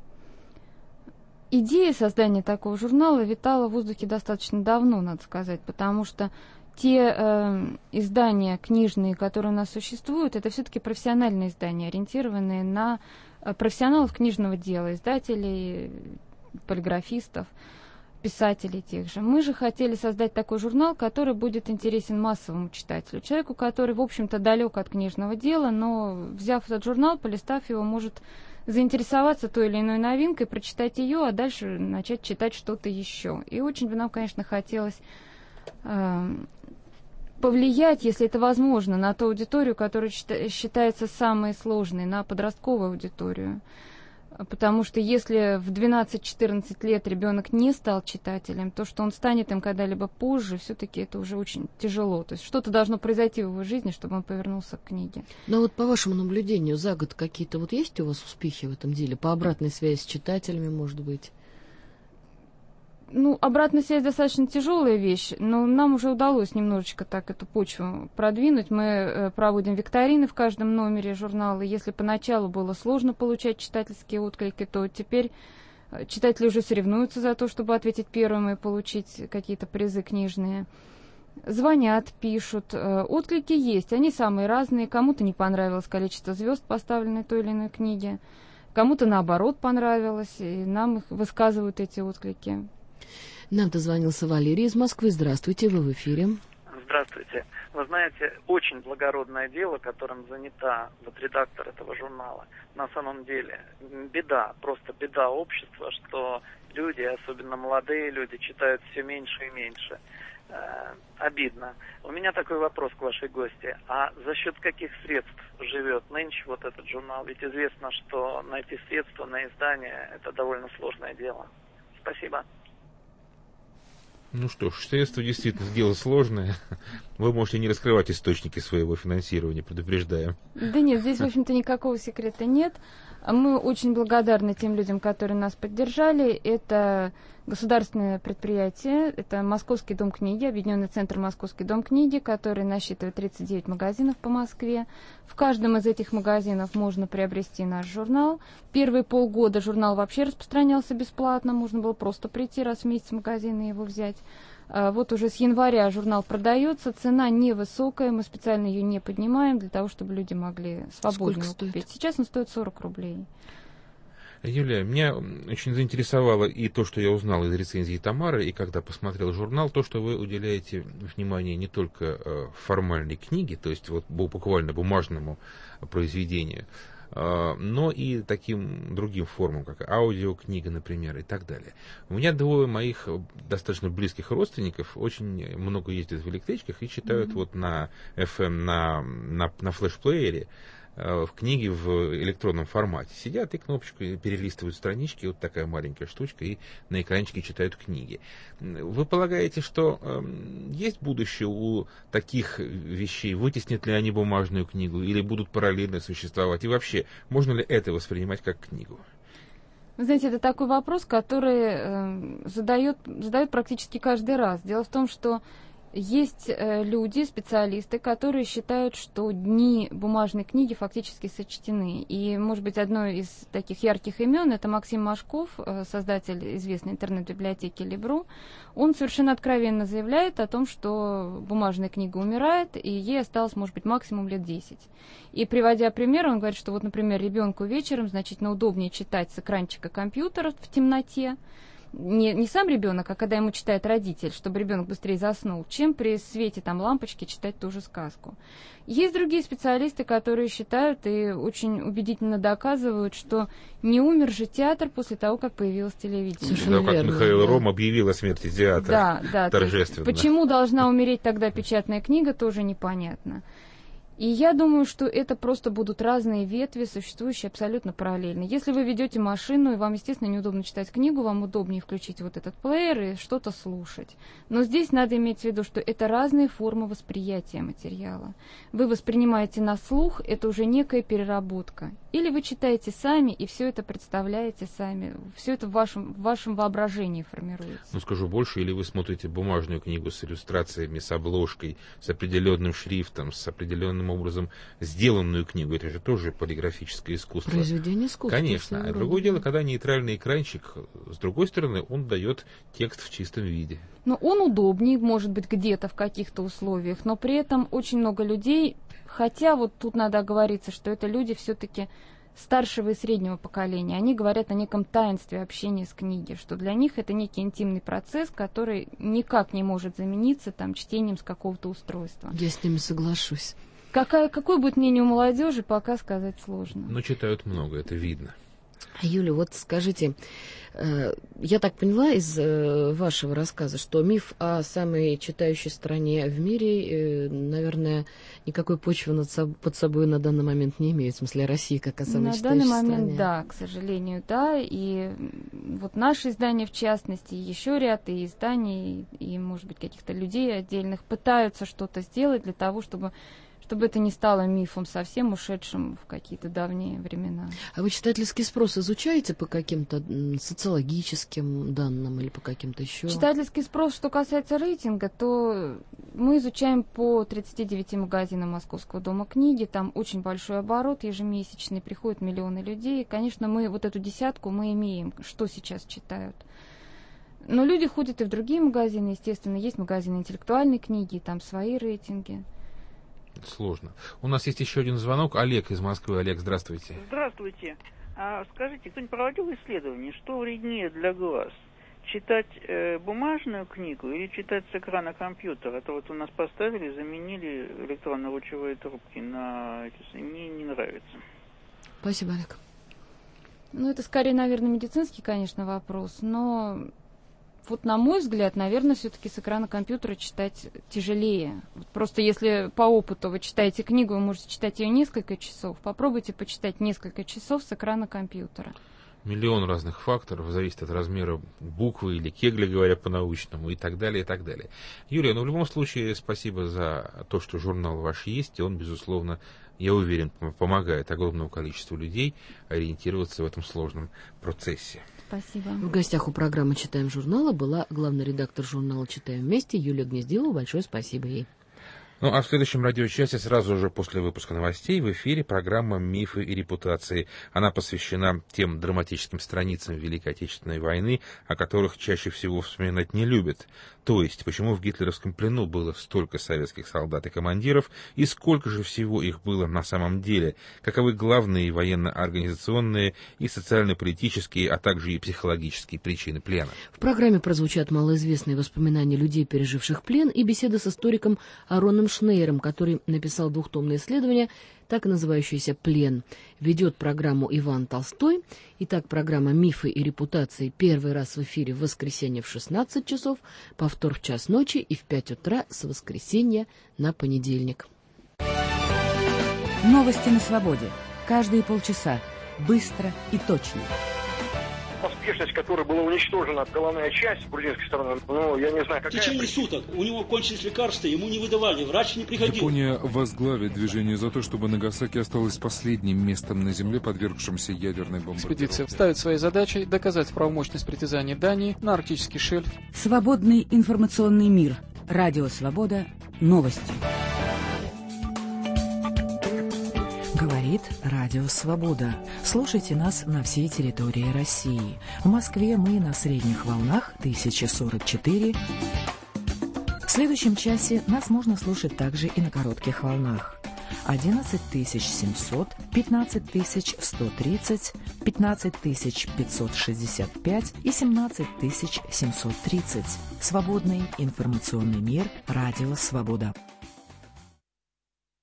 S16: Идея создания такого журнала витала в воздухе достаточно давно, надо сказать, потому что те э, издания книжные, которые у нас существуют, это все-таки профессиональные издания, ориентированные на профессионалов книжного дела, издателей, полиграфистов. писателей тех же. Мы же хотели создать такой журнал, который будет интересен массовому читателю. Человеку, который, в общем-то, далек от книжного дела, но, взяв этот журнал, полистав его, может заинтересоваться той или иной новинкой, прочитать ее, а дальше начать читать что-то еще. И очень бы нам, конечно, хотелось э, повлиять, если это возможно, на ту аудиторию, которая считается самой сложной, на подростковую аудиторию. Потому что если в двенадцать-четырнадцать лет ребенок не стал читателем, то, что он станет им когда-либо позже, все-таки это уже очень тяжело. То есть что-то должно произойти в его жизни, чтобы он повернулся к книге.
S1: Но вот по вашему наблюдению, за год какие-то вот есть у вас успехи в этом деле? По обратной связи с читателями, может быть?
S16: Ну, обратная связь достаточно тяжелая вещь, но нам уже удалось немножечко так эту почву продвинуть. Мы э, проводим викторины в каждом номере журнала. Если поначалу было сложно получать читательские отклики, то теперь читатели уже соревнуются за то, чтобы ответить первым и получить какие-то призы книжные. Звонят, пишут, э, отклики есть, они самые разные. Кому-то не понравилось количество звезд, поставленной той или иной книге, кому-то наоборот понравилось, и нам их высказывают эти отклики.
S1: Нам дозвонился Валерий из Москвы. Здравствуйте, вы в эфире.
S18: Здравствуйте. Вы знаете, очень благородное дело, которым занята вот редактор этого журнала. На самом деле беда, просто беда общества, что люди, особенно молодые люди, читают все меньше и меньше. Э, обидно. У меня такой вопрос к вашей гости. А за счет каких средств живет нынче вот этот журнал? Ведь известно, что найти средства на издание – это довольно сложное дело. Спасибо.
S2: Ну что ж, средства действительно дело сложное. Вы можете не раскрывать источники своего финансирования, предупреждаю.
S16: Да нет, здесь, в общем-то, никакого секрета нет. Мы очень благодарны тем людям, которые нас поддержали. Это государственное предприятие, это Московский дом книги, Объединенный центр Московский дом книги, который насчитывает тридцать девять магазинов по Москве. В каждом из этих магазинов можно приобрести наш журнал. Первые полгода журнал вообще распространялся бесплатно, можно было просто прийти раз в месяц в магазин и его взять. Вот уже с января журнал продается, цена невысокая, мы специально ее не поднимаем для того, чтобы люди могли свободно его купить. Сейчас он стоит сорок рублей.
S2: Юлия, меня очень заинтересовало и то, что я узнал из рецензии Тамары, и когда посмотрел журнал, то, что вы уделяете внимание не только формальной книге, то есть вот буквально бумажному произведению, но и таким другим формам, как аудиокнига, например, и так далее. У меня двое моих достаточно близких родственников очень много ездят в электричках и читают mm-hmm. вот на эф эм, на, на, на флешплеере в книги в электронном формате. Сидят и кнопочкой перелистывают странички, вот такая маленькая штучка, и на экранчике читают книги. Вы полагаете, что э, есть будущее у таких вещей? Вытеснят ли они бумажную книгу или будут параллельно существовать? И вообще, можно ли это воспринимать как книгу?
S16: Вы знаете, это такой вопрос, который э, задает, задает практически каждый раз. Дело в том, что есть э, люди, специалисты, которые считают, что дни бумажной книги фактически сочтены. И, может быть, одно из таких ярких имен — это Максим Машков, э, создатель известной интернет-библиотеки Либру. Он совершенно откровенно заявляет о том, что бумажная книга умирает, и ей осталось, может быть, максимум лет десять. И, приводя пример, он говорит, что вот, например, ребенку вечером значительно удобнее читать с экранчика компьютера в темноте, Не, не сам ребенок, а когда ему читает родитель, чтобы ребенок быстрее заснул, чем при свете там лампочки читать ту же сказку. Есть другие специалисты, которые считают и очень убедительно доказывают, что не умер же театр после того, как появилось телевидение.
S2: Совершенно да, верно, как Михаил да. Ром объявил о смерти театра.
S16: Да, да.
S2: Торжественно.
S16: Почему должна умереть тогда печатная книга, тоже непонятно. И я думаю, что это просто будут разные ветви, существующие абсолютно параллельно. Если вы ведете машину, и вам, естественно, неудобно читать книгу, вам удобнее включить вот этот плеер и что-то слушать. Но здесь надо иметь в виду, что это разные формы восприятия материала. Вы воспринимаете на слух, это уже некая переработка. Или вы читаете сами, и все это представляете сами. Все это в вашем, в вашем воображении формируется.
S2: Ну, скажу больше, или вы смотрите бумажную книгу с иллюстрациями, с обложкой, с определенным шрифтом, с определенным образом сделанную книгу. Это же тоже полиграфическое искусство.
S1: Произведение искусства.
S2: Конечно. А другое дело, когда нейтральный экранчик, с другой стороны, он дает текст в чистом виде.
S16: Но он удобнее, может быть, где-то в каких-то условиях, но при этом очень много людей, хотя вот тут надо оговориться, что это люди все-таки старшего и среднего поколения, они говорят о неком таинстве общения с книгой, что для них это некий интимный процесс, который никак не может замениться там чтением с какого-то устройства.
S1: Я с ними соглашусь.
S16: Какая, какое будет мнение у молодежи, пока сказать сложно.
S2: Но читают много, это видно.
S1: Юля, вот скажите, э, я так поняла из э, вашего рассказа, что миф о самой читающей стране в мире, э, наверное, никакой почвы над соб- под собой на данный момент не имеет, в смысле России как о самой
S16: на
S1: читающей стране.
S16: На данный момент, да, к сожалению, да, и вот наше издание, в частности, еще ряд и изданий, и, может быть, каких-то людей отдельных пытаются что-то сделать для того, чтобы... чтобы это не стало мифом, совсем ушедшим в какие-то давние времена.
S1: А вы читательский спрос изучаете по каким-то социологическим данным или по каким-то еще?
S16: Читательский спрос, что касается рейтинга, то мы изучаем по тридцати девяти магазинам Московского дома книги, там очень большой оборот ежемесячный, приходят миллионы людей. Конечно, мы вот эту десятку мы имеем, что сейчас читают. Но люди ходят и в другие магазины, естественно, есть магазины интеллектуальной книги, там свои рейтинги.
S2: Сложно. У нас есть еще один звонок. Олег из Москвы. Олег, здравствуйте.
S19: Здравствуйте. А скажите, кто-нибудь проводил исследование, что вреднее для глаз? Читать э, бумажную книгу или читать с экрана компьютера? Это вот у нас поставили, заменили электронно-лучевые трубки на эти, мне не нравится.
S1: Спасибо, Олег.
S16: Ну, это скорее, наверное, медицинский, конечно, вопрос, но... Вот, на мой взгляд, наверное, все-таки с экрана компьютера читать тяжелее. Вот просто если по опыту вы читаете книгу, вы можете читать ее несколько часов. Попробуйте почитать несколько часов с экрана компьютера.
S2: Миллион разных факторов, зависит от размера буквы или кегля, говоря по-научному, и так далее, и так далее. Юлия, ну в любом случае спасибо за то, что журнал ваш есть, и он, безусловно, я уверен, помогает огромному количеству людей ориентироваться в этом сложном процессе.
S16: Спасибо.
S1: В гостях у программы «Читаем журнала» была главный редактор журнала «Читаем вместе» Юлия Гнездилова. Большое спасибо ей.
S2: Ну, а в следующем радиочасе, сразу же после выпуска новостей, в эфире программа «Мифы и репутации». Она посвящена тем драматическим страницам Великой Отечественной войны, о которых чаще всего вспоминать не любят. То есть, почему в гитлеровском плену было столько советских солдат и командиров, и сколько же всего их было на самом деле, каковы главные военно-организационные и социально-политические, а также и психологические причины плена.
S1: В программе прозвучат малоизвестные воспоминания людей, переживших плен, и беседа с историком Ароном Шнейером, который написал двухтомное исследование, так и называющееся «Плен». Ведет программу Иван Толстой. Итак, программа «Мифы и репутации» первый раз в эфире в воскресенье в шестнадцать часов, повтор в час ночи и в пять утра с воскресенья на понедельник.
S20: Новости на свободе. Каждые полчаса. Быстро и точно.
S21: Поспешность, которой была уничтожена головная часть грузинской стороны, ну, я не знаю, какая...
S22: В течение суток у него кончились лекарства, ему не выдавали, врач не приходил.
S23: Япония возглавит движение за то, чтобы Нагасаки осталось последним местом на Земле, подвергшимся ядерной бомбардировке.
S24: Экспедиция ставит своей задачей доказать правомощность притязаний Дании на арктический шельф.
S20: Свободный информационный мир. Радио Свобода. Новости. Говорит Радио Свобода. Слушайте нас на всей территории России. В Москве мы на средних волнах тысяча сорок четыре. В следующем часе нас можно слушать также и на коротких волнах. одиннадцать тысяч семьсот, пятнадцать тысяч сто тридцать, пятнадцать тысяч пятьсот шестьдесят пять и семнадцать тысяч семьсот тридцать. Свободный информационный мир. Радио Свобода.